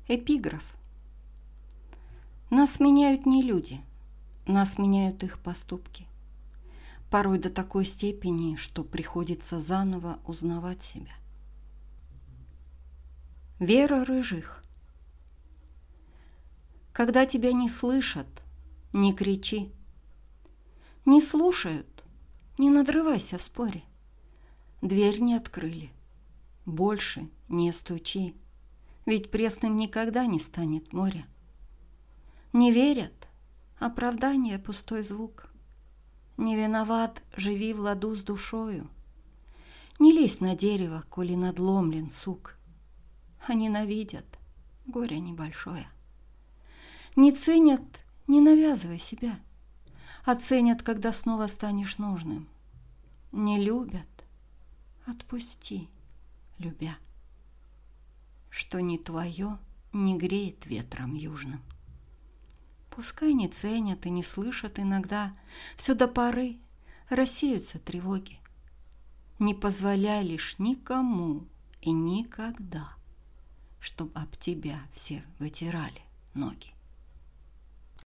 Эпиграф. Нас меняют не люди, нас меняют их поступки. Порой до такой степени, что приходится заново узнавать себя. Вера Рыжих. Когда тебя не слышат, не кричи. Не слушают, не надрывайся в споре. Дверь не открыли, больше не стучи, ведь пресным никогда не станет море. Не верят, оправдание пустой звук. Не виноват, живи в ладу с душою. Не лезь на дерево, коли надломлен сук. А ненавидят, горе небольшое. Не ценят, не навязывай себя. Оценят, когда снова станешь нужным. Не любят, отпусти, любя. Что не твое, не греет ветром южным. Пускай не ценят и не слышат иногда, все до поры рассеются тревоги. Не позволяй лишь никому и никогда, чтоб об тебя все вытирали ноги.